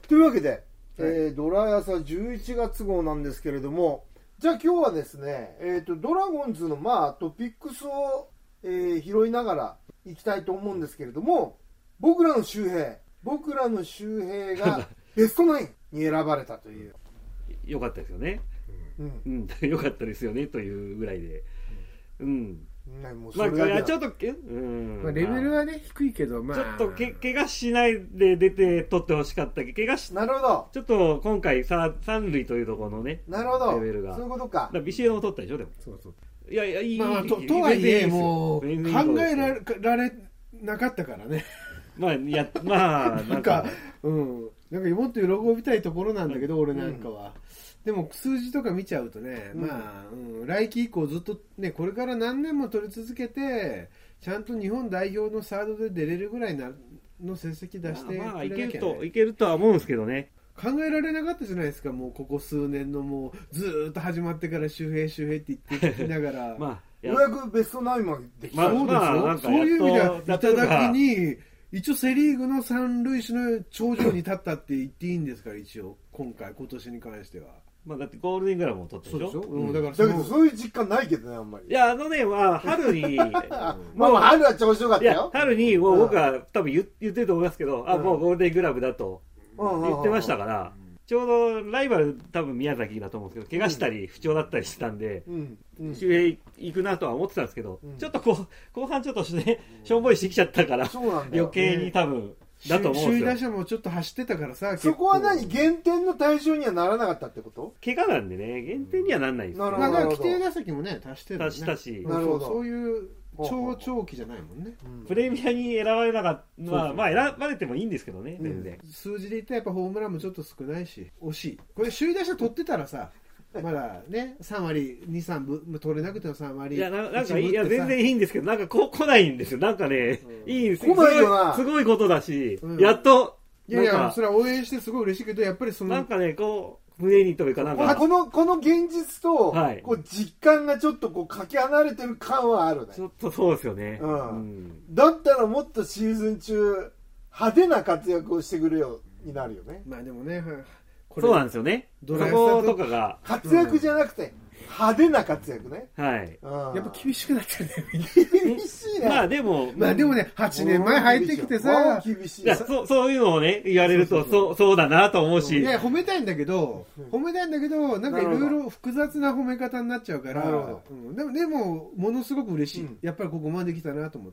というわけで、ドラヤサ11月号なんですけれども、じゃあ今日はですね、ドラゴンズのトピックスを、拾いながらいきたいと思うんですけれども、僕らの周平がベストナインに選ばれたという。 よかったですよね。よかったですよねというぐらいで。 もうそれだけちょっと、 レベルはね低いけど、 ちょっと怪我しないで出て取ってほしかったけど、怪我しなるほど。 ちょっと今回三塁というところのね、 なるほど。 レベルが。 そういうことか。 ビシエドも取ったでしょ、でも。 そうそう。 いやいい。 とはいえもう考えられなかったからね。 なんかもっと喜びたいところなんだけど、俺なんかは。でも数字とか見ちゃうとね、来季以降ずっとね、これから何年も取り続けて、ちゃんと日本代表のサードで出れるぐらいの成績出してくれなきゃね。 いけるとは思うんですけどね。 考えられなかったじゃないですか、もうここ数年のもうずーっと始まってから周平って言ってきながらようやくベストナインまでできた。 そうですよ。そういう意味ではいただきに一応セリーグの三塁手の頂上に立ったって言っていいんですから、一応今年に関しては。 だってゴールデングラブも取ったでしょ。 だけどそういう実感ないけどね、あんまり。 いや、春に春は調子よかったよ。 春に僕は多分言ってると思いますけど、もうゴールデングラブだと言ってましたから、ちょうどライバル多分宮崎だと思うんですけど、怪我したり不調だったりしたんで、周平行くなとは思ってたんですけど、ちょっと後半ちょっとしょんぼりしてきちゃったから、余計に多分だと思うんですよ。 首位打者もちょっと走ってたからさ。 そこは減点の対象にはならなかったってこと？ 怪我なんでね、減点にはならないですよ。 規定打席もね、足してるね。 足したし。 なるほど。 そういう長期じゃないもんね。 プレミアに選ばれなかったのは、選ばれてもいいんですけどね、全然。 数字で言ったらやっぱホームランもちょっと少ないし、惜しい。これ首位打者取ってたらさ、まだね、3割、2、3取れなくても3割。 いや、全然いいんですけど、来ないんですよ。いいんですよ。 来ないよな。 すごいことだし、やっと。 いや、それは応援してすごい嬉しいけど、やっぱり胸にというかこの現実と、実感がちょっとかけ離れてる感はあるね。 ちょっとそうですよね。 だったらもっとシーズン中、派手な活躍をしてくれよ、になるよね。 でもね、 そうなんですよね。そことかが。 活躍じゃなくて、派手な活躍ね。 はい。 やっぱ厳しくなってるね。 厳しいね。 でもね、8年前入ってきてさ、 そういうのをね、言われると、そうだなと思うし。 いや、褒めたいんだけど、なんかいろいろ複雑な褒め方になっちゃうから、でも、ものすごく嬉しい。やっぱりここまで来たなと思って。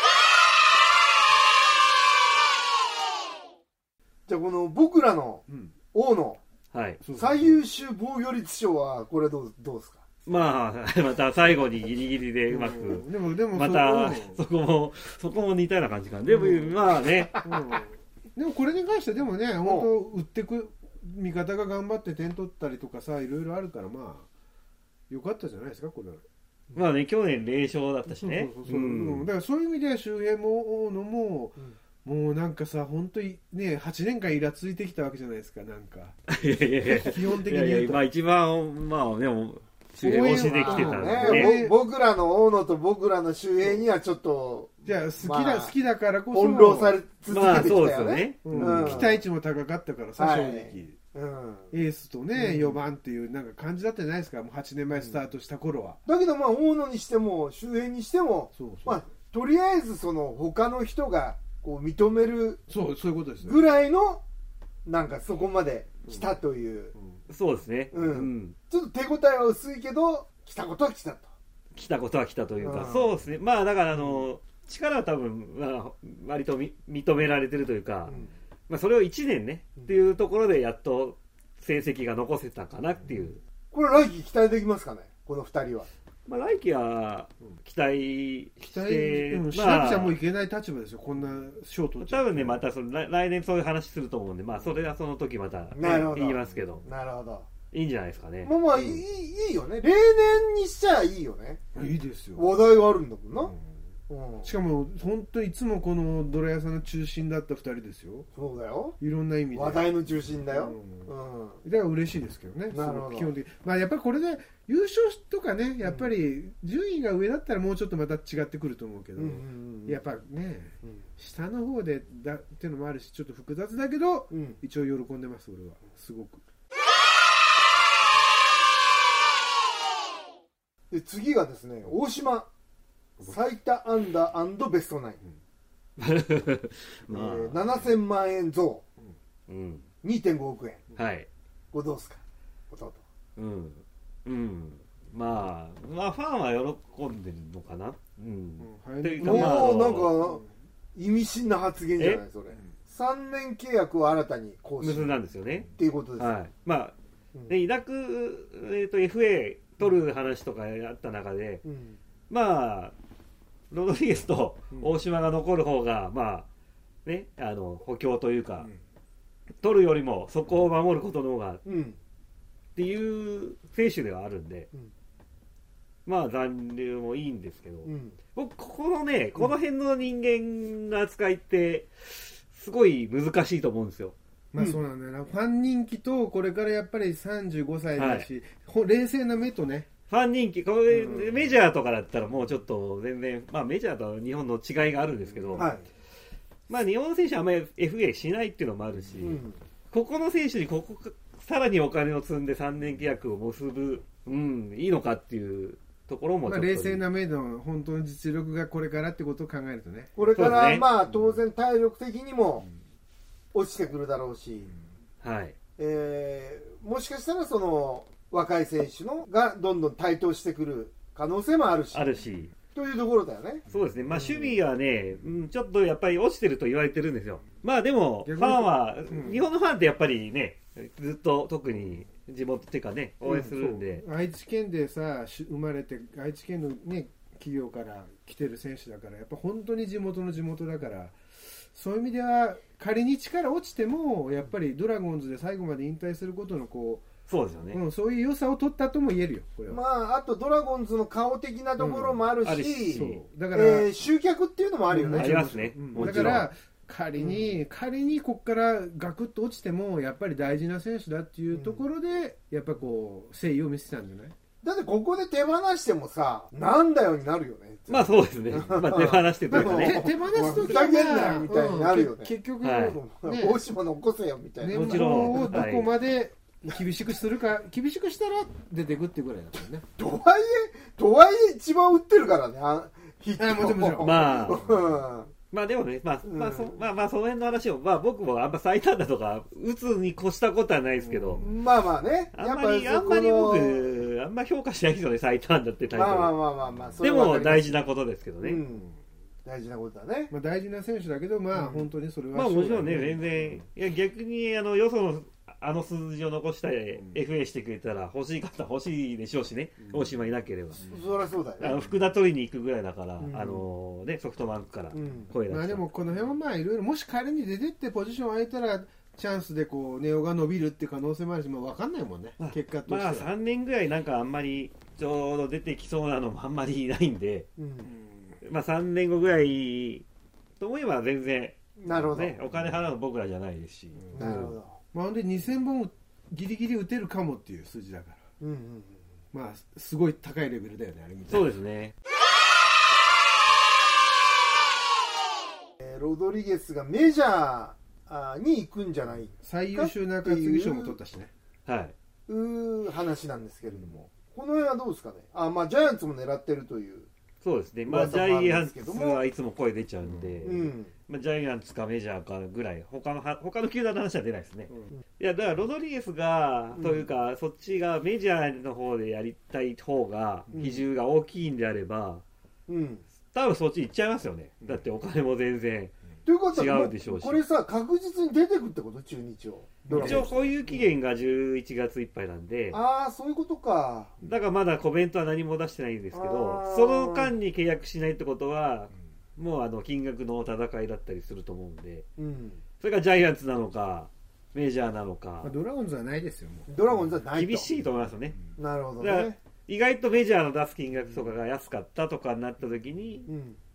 じゃあ、この僕らの王の最優秀防御率賞は、これどうですか？ また最後にギリギリでうまく。 でもまた、そこも似たような感じかな。でも、ね。 でもこれに関してはでもね、本当打ってく味方が頑張って点取ったりとかさ、いろいろあるから、よかったじゃないですか、これ。 去年0勝だったしね。 だからそういう意味では周平も大野も、もうなんかさ、本当にね、8年間イラついてきたわけじゃないですか、なんか。基本的に言うと。 一番、でも、周平推しできてたんでね。 僕らの大野と僕らの周平にはちょっと、 じゃあ好きだからこそ。 翻弄され続けてきたよね。 期待値も高かったからさ、正直。エースとね、4番っていうなんか感じだったじゃないですか、もう8年前スタートした頃は。 だけど大野にしても、周平にしても、とりあえず他の人が、認めるそういうことですぐらいのなんかそこまで来たという、 そうですね。 ちょっと手応えは薄いけど来たことは来たと。 来たことは来たというか、そうですね。だから力は多分割と認められてるというか、それを1年ねっていうところでやっと成績が残せたかなっていう。 これ来季期待できますかね、この2人は。 来季は期待してしなくちゃもういけない立場ですよ、こんなショート。 多分ね、また来年そういう話すると思うんで、それはその時また言いますけど。 なるほど。 いいんじゃないですかね。 いいよね。例年にしちゃいいよね。 いいですよ。 話題があるんだもんな。 しかも本当にいつもこのドラ屋さんの中心だった2人ですよ。 そうだよ、 いろんな意味で話題の中心だよ、 だから嬉しいですけどね。 なるほど。 基本的にやっぱりこれで優勝とかね、やっぱり順位が上だったらもうちょっとまた違ってくると思うけど、やっぱね、下の方でだっていうのもあるし、ちょっと複雑だけど、一応喜んでます俺はすごく。 で次がですね、大島最多安打&ベストナイン、7000万円増、2.5 億円、 はい、 これどうですか弟。 まあファンは喜んでるのかな。 もうなんか意味深な発言じゃないそれ。3年契約を新たに更新結んだんですよねっていうことです。 はい、まあイラク、FA 取る話とかあった中で、まあロドリゲスと大島が残る方がまあね、補強というか、取るよりもそこを守ることの方が、っていう選手ではあるんで、まあ残留もいいんですけど、僕この辺の人間の扱いってすごい難しいと思うんですよ。 まあそうなんだよな、ファン人気とこれからやっぱり35歳だし、冷静な目とね、 ファン人気、これメジャーとかだったらもうちょっと全然、まあメジャーと日本の違いがあるんですけど、まあ日本の選手はあんまり FA しないっていうのもあるし、ここの選手にさらにお金を積んで3年契約を結ぶ、いいのかっていうところもちょっと、 冷静な目の本当の実力がこれからってことを考えるとね、 これからまあ当然体力的にも落ちてくるだろうし、もしかしたらその若い選手がどんどん台頭してくる可能性もあるしというところだよね。 そうですね、まあ、守備はね、ちょっとやっぱり落ちてると言われてるんですよ。まあでもファンは、日本のファンってやっぱりね、ずっと特に地元っていうかね、応援するんで、 愛知県でさ生まれて、愛知県のね企業から来てる選手だから、やっぱ本当に地元の地元だから、そういう意味では仮に力落ちてもやっぱりドラゴンズで最後まで引退することのそうですよね、 そういう良さを取ったとも言えるよこれは。 まああとドラゴンズの顔的なところもあるし、 だから集客っていうのもあるよね。 ありますね。 だから仮にここからガクッと落ちてもやっぱり大事な選手だっていうところで、やっぱこう誠意を見せたんじゃない？ だってここで手放してもさ、なんだよになるよね。 まあそうですね。まあ手放してというかね。 手放すときはふざけんなよみたいになるよね。 結局、 大島残せよみたいな。 年俸をどこまで厳しくするか、厳しくしたら出ていくっていうぐらいだからね。 とはいえ一番打ってるからね、ヒット。 もちろん。 まあでもね、まあその辺の話を、まあ僕もあんま最短だとか打つに越したことはないですけど、 まあまあね、 あんまり僕あんま評価しないですよね、最短だってタイトル。 まあでも大事なことですけどね。 大事なことだね。 まあ大事な選手だけど、まあ本当にそれはまあもちろんね、全然、いや逆によその数字を残したい FA してくれたら欲しい方欲しいでしょうしね、大島いなければ。 そりゃそうだよね。 福田取りに行くぐらいだから、ね、ソフトバンクから声出して。 まあでもこの辺はまあいろいろ、もし仮に出てってポジション空いたらチャンスでこうネオが伸びるって可能性もあるし、まあ分かんないもんね、結果としては。 まあ3年ぐらいなんかあんまりちょうど出てきそうなのもあんまりないんで、まあ3年後ぐらいと思えば全然、 なるほど、 ね、お金払うの僕らじゃないですし。 なるほど。 まあほんで2000本ギリギリ打てるかもっていう数字だから、まあすごい高いレベルだよね、あれ見たら。 そうですね。 ロドリゲスがメジャーに行くんじゃないか最優秀中継ぎ賞も取ったしね、 話なんですけれども、この辺はどうですかね。まあジャイアンツも狙ってるという。 そうですね、まあジャイアンツはいつも声出ちゃうんで、まあ、ジャイアンツかメジャーかぐらい、他の球団の話は出ないですね。いやだからロドリゲスが、というかそっちがメジャーの方でやりたい方が比重が大きいんであれば、多分そっち行っちゃいますよね。だってお金も全然違うでしょうし。 これさ、確実に出てくってこと？中日を一応こういう期限が11月いっぱいなんで、 そういうことか。 だからまだコメントは何も出してないんですけど、その間に契約しないってことはもう金額の戦いだったりすると思うんで、それがジャイアンツなのかメジャーなのか。 ドラゴンズはないですよ。もうドラゴンズはないと厳しいと思いますよね。 なるほどね。 意外とメジャーの出す金額とかが安かったとかになった時に、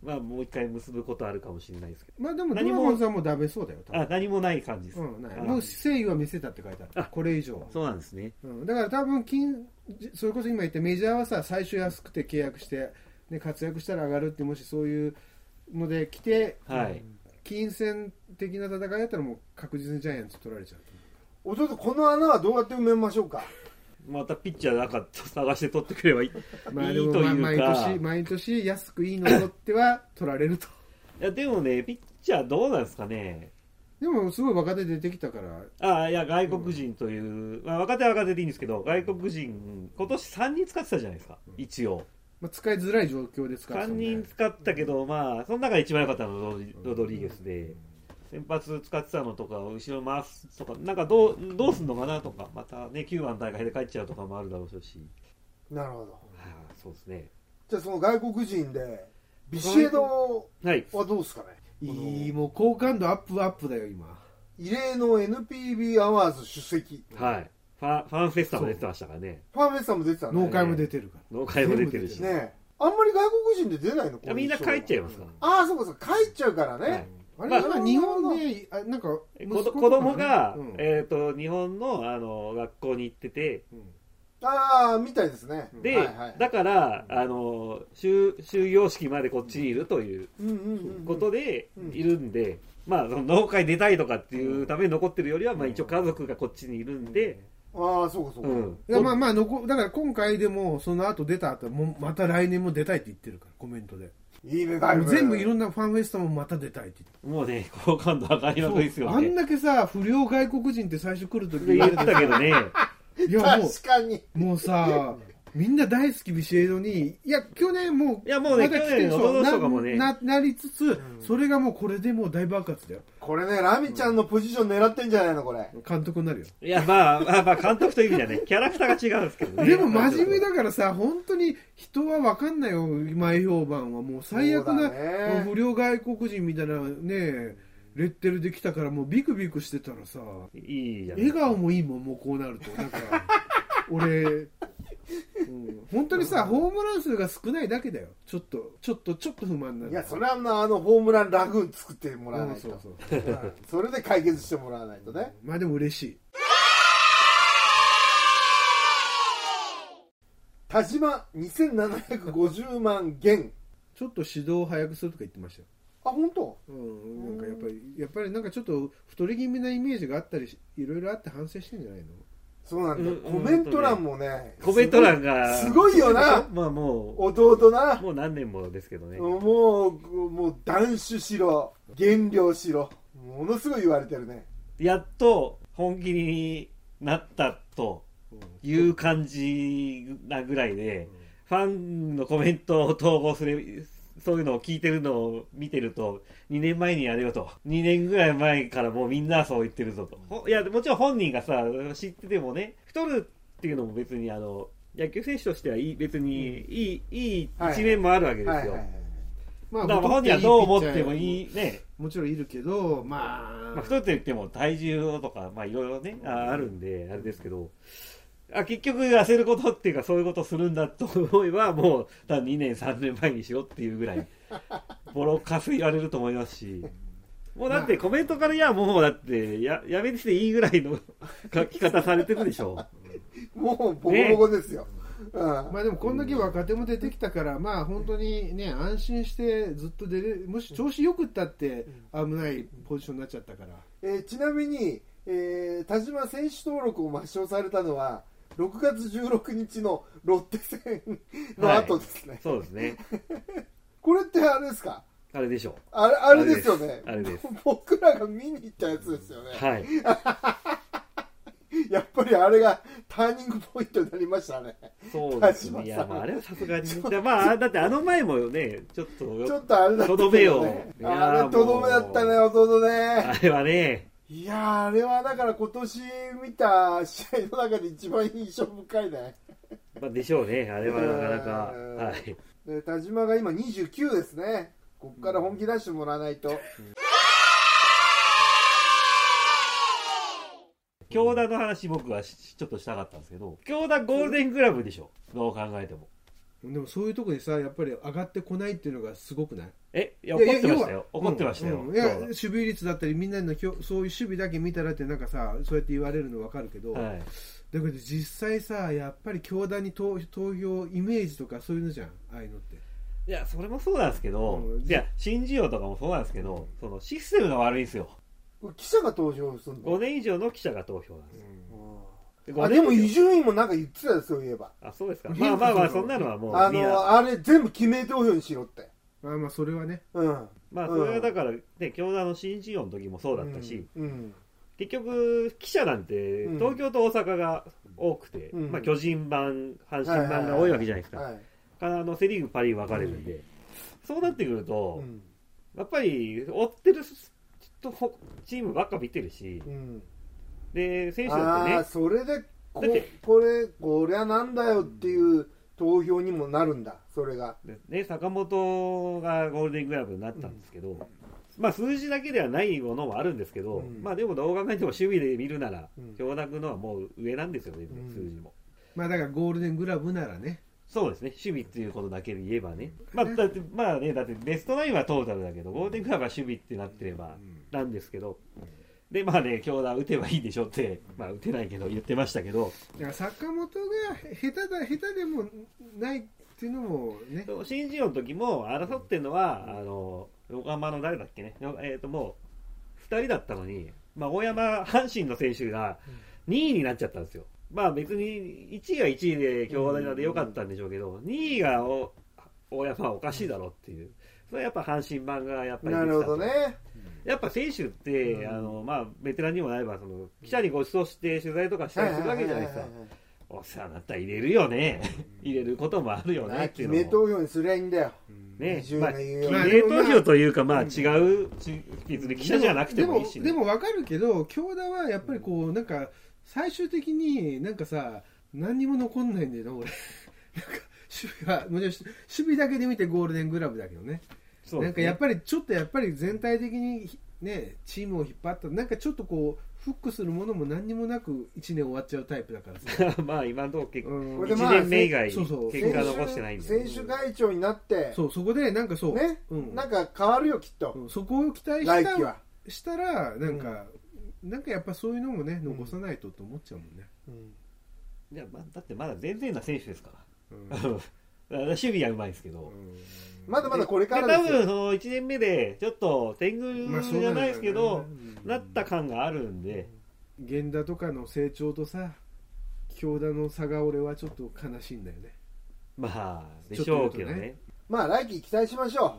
まあもう一回結ぶことあるかもしれないですけど、 まあでもドラゴンズはもうダメそうだよ。 何もない感じです。 ないもう誠意は見せたって書いてある。これ以上は。 そうなんですね。 だから多分それこそ今言ったメジャーはさ、最初安くて契約して、ね、活躍したら上がるって、もしそういうので来て、金銭的な戦いだったらもう確実にジャイアンツ取られちゃう。 弟、この穴はどうやって埋めましょうか。 またピッチャーなんか探して取ってくればいい。 まあでもというか毎年安くいいの取っては取られると。 いやでもね、ピッチャーどうなんですかね。 でもすごい若手出てきたから。 いや外国人という、まあ、若手は若手でいいんですけど、外国人今年3人使ってたじゃないですか、一応。 まあ、使いづらい状況で使ってた、 3人使ったけど、まあその中で一番良かったのはロドリゲスで。先発使ってたのとか後ろ回すとかなんかどうすんのかなとか、またね9番大会で帰っちゃうとかもあるだろうし。 なるほど。 そうですね。 じゃあその外国人でビシエドはどうですかね。 もう好感度アップだよ今。 異例の NPB アワーズ出席。 はい。ファンフェスタも出てましたからね。 ファンフェスタも出てたね。 農会も出てるから。 農会も出てるしね。あんまり外国人で出ないの。 みんな帰っちゃいますか。 そうか帰っちゃうからね。 あれは日本でなんか子供が日本の学校に行ってて、 みたいですね。 でだから終業式までこっちにいるということでいるんで、まあ農会出たいとかっていうために残ってるよりは、まあ一応家族がこっちにいるんで。 そうかそうか。 いやまあだから今回でもその後出た後もまた来年も出たいって言ってるからコメントで。 いいね、 全部いろんなファンフェスタもまた出たいって言って。 もうね、好感度上がりまくりですよね。 あんだけさ、不良外国人って最初来るとき言ってたけどね。 いやもう、確かに。 もうさ、みんな大好きビシエドに、いや、去年もう、 いやもうね、去年の弟とかもね。 なりつつ、それがもうこれでもう大爆発だよ。 これね、ラミちゃんのポジション狙ってんじゃないのこれ。 監督になるよ。 いや、まあ、監督という意味じゃね、キャラクターが違うんですけどね。 でも真面目だからさ、本当に人は分かんないよ、前評判は。もう最悪な、不良外国人みたいなね、レッテルできたからもうビクビクしてたらさ、 いいじゃん。 笑顔もいいもん、もうこうなると。なんか、俺、本当にさ、ホームラン数が少ないだけだよ。ちょっと不満になる。 いや、それはホームランラグーン作ってもらわないと。それで解決してもらわないとね。 まあでも嬉しい。 田島2750万元。 ちょっと指導を早くするとか言ってましたよ。 本当？ なんかやっぱりなんかちょっと太り気味なイメージがあったり、いろいろあって反省してんじゃないの？ そうなんだ。コメント欄もね。 コメント欄が。 すごいよな。 まあもう。 弟な。 もう何年もですけどね。 もう断酒しろ。減量しろ。ものすごい言われてるね。 やっと本気になったという感じなぐらいで、ファンのコメントを統合する、そういうのを聞いてるのを見てると、2年前にやれよと。2年ぐらい前からもうみんなそう言ってるぞと。いや、もちろん本人がさ、知っててもね、太るっていうのも別に野球選手としてはいい、別にいい一面もあるわけですよ。だから本人はどう思ってもいいね。 もちろんいるけど、まあ太って言っても体重とか、まあいろいろね、あるんで、あれですけど、結局痩せることっていうかそういうことするんだと思えばもう多分2年3年前にしろっていうぐらいボロカス言われると思いますし、もうだってコメントからいやもうだってやめていいぐらいの書き方されてるでしょ。 もうボコボコですよ。 まあでもこんだけ若手も出てきたからまあ本当にね安心してずっと出れ、もし調子よくったって危ないポジションになっちゃったから。 ちなみに、田島選手登録を抹消されたのは6月16日のロッテ戦の後ですね。 そうですね。 これってあれですか？ あれでしょう。 あれですよね。 あれです。 僕らが見に行ったやつですよね。 はい。 やっぱりあれがターニングポイントになりましたね。 そうですね。いや、まあ、あれはさすがにね。まあ、だって前もね、ちょっとあれだったけどね。 とどめよ。 あれとどめだったね、弟ね。 あれはね。 いやあれはだから今年見た試合の中で一番印象深いね。 まあでしょうね、あれはなかなか。はい。 で田島が今29ですね。ここから本気出してもらわないと。 京田の話僕はちょっとしたかったんですけど、京田ゴールデングラブでしょ、どう考えても。 でもそういうとこにさやっぱり上がってこないっていうのがすごくない？ いや怒ってましたよ。怒ってましたよ。 いや守備率だったりみんなのそういう守備だけ見たらってなんかさそうやって言われるの分かるけど、だけど実際さやっぱり教団に投票イメージとかそういうのじゃん、ああいうのって。 いやそれもそうなんですけど、いや新事業とかもそうなんですけど、そのシステムが悪いんですよ。 記者が投票するの ？5年以上の記者が投票なんですよ。 でも伊集院もなんか言ってたよ、そういえば。 あ、そうですか。まあまあまあそんなのはもうあれ全部記名投票にしろって。 まあそれはね。 まあそれはだからね、教団の新事業の時もそうだったし、結局記者なんて東京と大阪が多くて、まあ巨人版、阪神版が多いわけじゃないですか。セリーグパリーグ分かれるんで、そうなってくると、やっぱり追ってるチームばっか見てるし、で選手だってね、 それでこれはなんだよっていう投票にもなるんだ、それがね。坂本がゴールデングラブになったんですけど、まあ数字だけではないものもあるんですけど、まあでもどう考えても守備で見るなら京田君のはもう上なんですよね、数字も。 まあだからゴールデングラブならね。 そうですね、守備っていうことだけで言えばね、だってベストナインはトータルだけどゴールデングラブは守備ってなってればなんですけど、でまあね、京田打てばいいでしょって、まあ打てないけど言ってましたけど、 だから坂本が下手でもないっていうのもね。 新人王の時も争ってるのは横浜の誰だっけね、もう2人だったのに、まあ、大山阪神の選手が2位になっちゃったんですよ。まあ別に1位が1位で京田でよかったんでしょうけど、2位が大山はおかしいだろっていう、それはやっぱ阪神版がやっぱりなるほどね。 やっぱ選手ってまあベテランにもなればその記者にご馳走して取材とかしたりするわけじゃないですか。お世話になったら入れるよね入れることもあるよねっていうのも決め投票にすりゃいいんだよね。まあ、決め投票というか、まあ違う別に記者じゃなくてもいいし、ね、 でも分かるけど京田はやっぱりこうなんか最終的になんかさ何にも残んないんだよな俺なんか守備だけで見てゴールデングラブだけどね。そうですね、なんかやっぱりちょっと全体的にねチームを引っ張ったなんかちょっとこうフックするものも何にもなく1年終わっちゃうタイプだからさまあ今のところ1年目以外結果残してないんで、 選手会長になってそこでなんかね、なんか変わるよきっと、 そこを期待したらなんかやっぱそういうのもね残さないとと思っちゃうもんね。 いやだってまだ全然な選手ですから、守備はうまいですけど、 まだまだこれからですよ。 多分その1年目でちょっと天狗じゃないですけど、なった感があるんで、 源田とかの成長とさ京田の差が俺はちょっと悲しいんだよね。 まあでしょうけどね。 まあ来季期待しましょ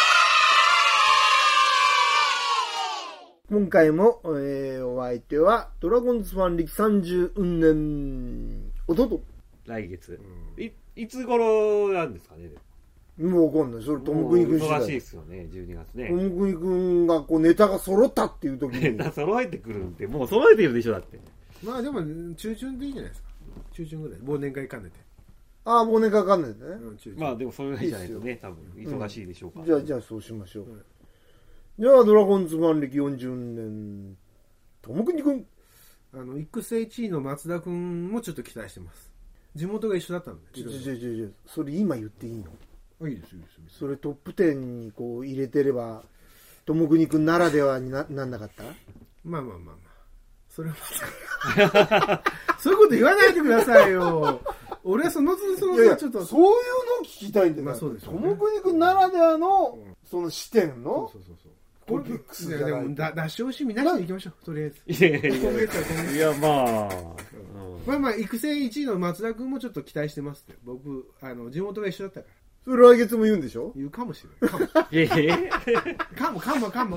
う。今回も、お相手はドラゴンズファン歴30年弟。 来月、いつ頃なんですかね。 もうわかんない。それトム・クニ君忙しいですよね、12月ね。 トム・クニ君がこうネタが揃ったっていう時にネタ揃えてくるんで、もう揃えてるでしょだって。 まあでも中旬でいいじゃないですか。中旬ぐらい忘年会兼ねて。 ああ忘年会兼ねてね、 まあでもそれぐらいじゃないとね多分忙しいでしょうから、 じゃあそうしましょう、じゃあドラゴンズファン歴40年トム・クニ君、 育成1位の松田君もちょっと期待してます。地元が一緒だったんで。 それ今言っていいの？ いいですよ。 それトップ10にこう入れてればトム・クニ君ならではになんなかった？ まあそれはそういうこと言わないでくださいよ。俺はそのちょっとそういうのを聞きたいんだよ、 まあそうですよね、 トム・クニ君ならではの、その視点のトピックスじゃない。出し惜しみなしでいきましょう、とりあえず。 いやまあ育成1位の松田君もちょっと期待してますって。僕地元が一緒だったから。 それ来月も言うんでしょ？ 言うかもしれないかも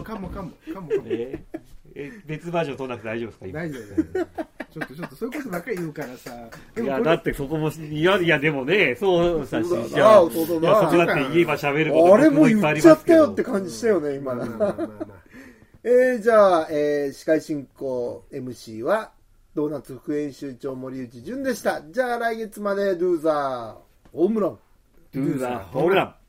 別バージョン取らなくて大丈夫ですか？ 大丈夫ちょっとそういうことばっかり言うからさ。 いやだってそこもいやでもねそうさしそこだって言えば喋ることあれも言っちゃったよって感じしたよね今。じゃあ司会進行 MC はドーナツ副編集長森内潤でした。じゃあ来月までドゥーザーホームラン。 ドゥーザーホームラン。